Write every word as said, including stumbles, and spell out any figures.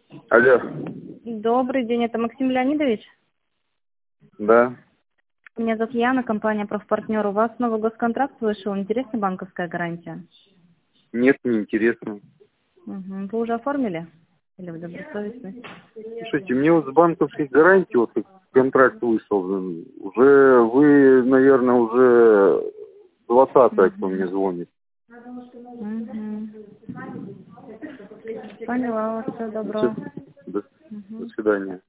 Алло. Добрый день, это Максим Леонидович? Да. Меня зовут Яна, компания «Профпартнер». У вас новый госконтракт вышел, интересна банковская гарантия? Нет, не интересно. Угу. Вы уже оформили? Или вы добросовестный? Слушайте, мне вот с банковской гарантией, вот как контракт вышел, уже вы, наверное, уже двадцатый, кто мне звонит. Угу. Поняла вас, всего доброго. Все. До, Угу. до свидания.